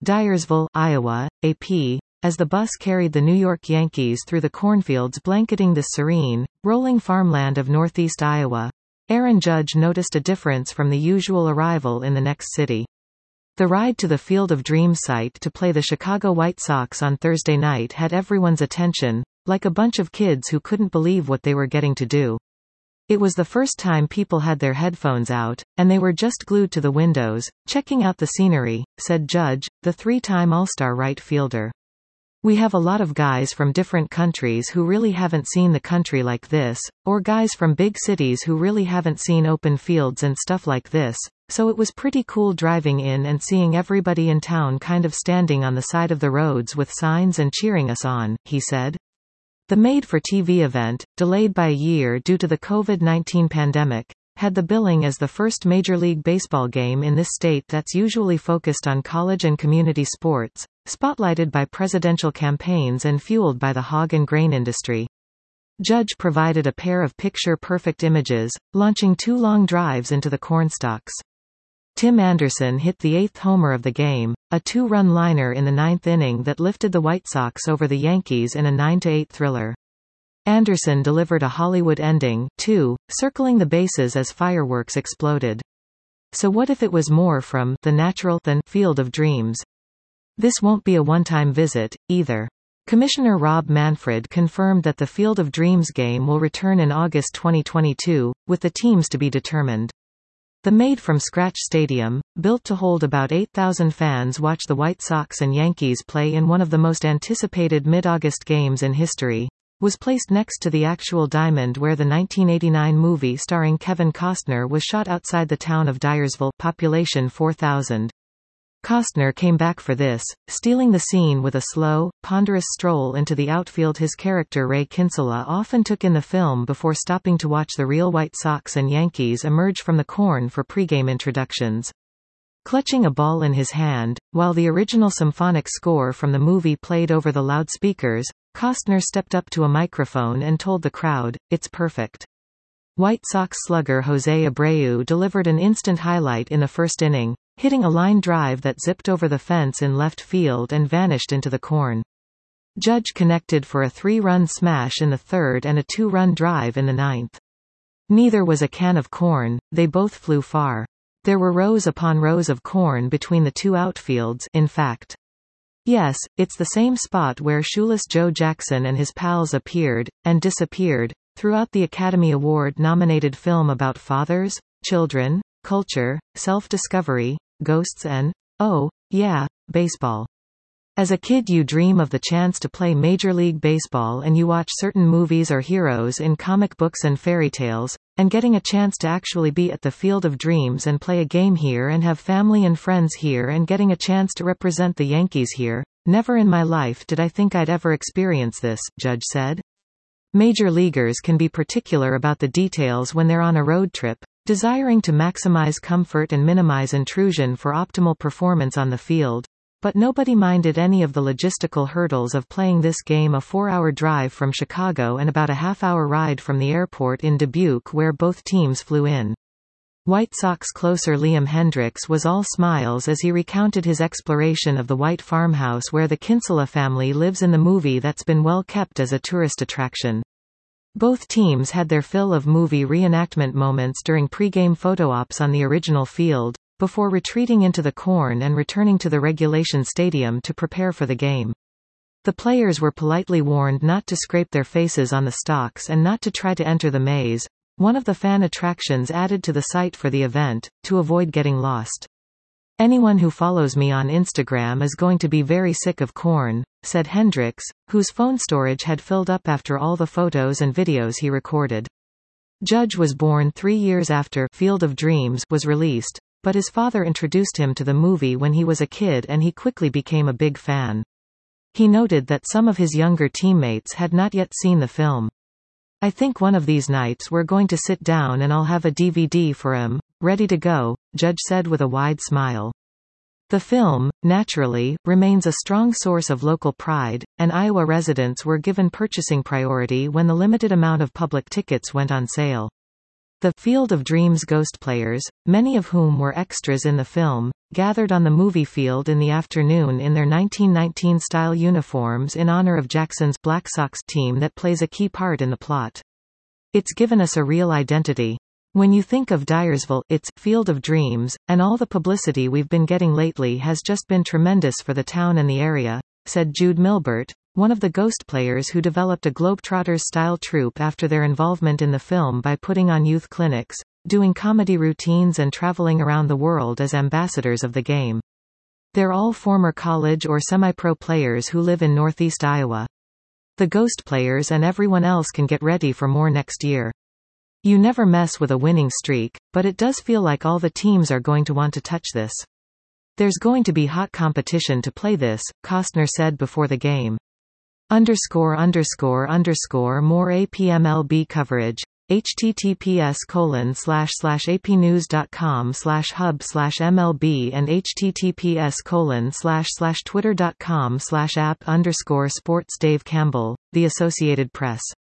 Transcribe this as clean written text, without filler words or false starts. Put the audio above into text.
Dyersville, Iowa, AP, as the bus carried the New York Yankees through the cornfields blanketing the serene, rolling farmland of northeast Iowa. Aaron Judge noticed a difference from the usual arrival in the next city. The ride to the Field of Dreams site to play the Chicago White Sox on Thursday night had everyone's attention, like a bunch of kids who couldn't believe what they were getting to do. It was the first time people had their headphones out, and they were just glued to the windows, checking out the scenery, said Judge, the three-time All-Star right fielder. We have a lot of guys from different countries who really haven't seen the country like this, or guys from big cities who really haven't seen open fields and stuff like this, so it was pretty cool driving in and seeing everybody in town kind of standing on the side of the roads with signs and cheering us on, he said. The made-for-TV event, delayed by a year due to the COVID-19 pandemic, had the billing as the first Major League Baseball game in this state that's usually focused on college and community sports, spotlighted by presidential campaigns and fueled by the hog and grain industry. Judge provided a pair of picture-perfect images, launching 2 long drives into the cornstalks. Tim Anderson hit the 8th homer of the game, a 2-run liner in the 9th inning that lifted the White Sox over the Yankees in a 9-8 thriller. Anderson delivered a Hollywood ending, too, circling the bases as fireworks exploded. So what if it was more from the natural than Field of Dreams? This won't be a one-time visit, either. Commissioner Rob Manfred confirmed that the Field of Dreams game will return in August 2022, with the teams to be determined. The made-from-scratch stadium, built to hold about 8,000 fans, watch the White Sox and Yankees play in one of the most anticipated mid-August games in history, was placed next to the actual diamond where the 1989 movie starring Kevin Costner was shot outside the town of Dyersville, population 4,000. Costner came back for this, stealing the scene with a slow, ponderous stroll into the outfield his character Ray Kinsella often took in the film before stopping to watch the real White Sox and Yankees emerge from the corn for pregame introductions. Clutching a ball in his hand, while the original symphonic score from the movie played over the loudspeakers, Costner stepped up to a microphone and told the crowd, "It's perfect." White Sox slugger Jose Abreu delivered an instant highlight in the first inning, hitting a line drive that zipped over the fence in left field and vanished into the corn. Judge connected for a 3-run smash in the 3rd and a 2-run drive in the 9th. Neither was a can of corn, they both flew far. There were rows upon rows of corn between the 2 outfields, in fact. Yes, it's the same spot where shoeless Joe Jackson and his pals appeared, and disappeared, throughout the Academy Award-nominated film about fathers, children, culture, self-discovery, ghosts and, oh, yeah, baseball. As a kid you dream of the chance to play Major League Baseball and you watch certain movies or heroes in comic books and fairy tales, and getting a chance to actually be at the Field of Dreams and play a game here and have family and friends here and getting a chance to represent the Yankees here. Never in my life did I think I'd ever experience this, Judge said. Major leaguers can be particular about the details when they're on a road trip, desiring to maximize comfort and minimize intrusion for optimal performance on the field. But nobody minded any of the logistical hurdles of playing this game, a 4-hour drive from Chicago and about a half-hour ride from the airport in Dubuque where both teams flew in. White Sox closer Liam Hendriks was all smiles as he recounted his exploration of the white farmhouse where the Kinsella family lives in the movie that's been well kept as a tourist attraction. Both teams had their fill of movie reenactment moments during pregame photo ops on the original field, before retreating into the corn and returning to the regulation stadium to prepare for the game. The players were politely warned not to scrape their faces on the stalks and not to try to enter the maze, one of the fan attractions added to the site for the event, to avoid getting lost. Anyone who follows me on Instagram is going to be very sick of corn, said Hendriks, whose phone storage had filled up after all the photos and videos he recorded. Judge was born 3 years after Field of Dreams was released, but his father introduced him to the movie when he was a kid and he quickly became a big fan. He noted that some of his younger teammates had not yet seen the film. "I think one of these nights we're going to sit down and I'll have a DVD for him, ready to go," Judge said with a wide smile. The film, naturally, remains a strong source of local pride, and Iowa residents were given purchasing priority when the limited amount of public tickets went on sale. The Field of Dreams ghost players, many of whom were extras in the film, gathered on the movie field in the afternoon in their 1919-style uniforms in honor of Jackson's Black Sox team that plays a key part in the plot. It's given us a real identity. When you think of Dyersville, it's Field of Dreams, and all the publicity we've been getting lately has just been tremendous for the town and the area, said Jude Milbert, one of the ghost players who developed a Globetrotters-style troupe after their involvement in the film by putting on youth clinics, doing comedy routines and traveling around the world as ambassadors of the game. They're all former college or semi-pro players who live in Northeast Iowa. The ghost players and everyone else can get ready for more next year. You never mess with a winning streak, but it does feel like all the teams are going to want to touch this. There's going to be hot competition to play this, Costner said before the game. ____ more APMLB coverage. https://apnews.com/hub/MLB and https://twitter.com/app_sports Dave Campbell, The Associated Press.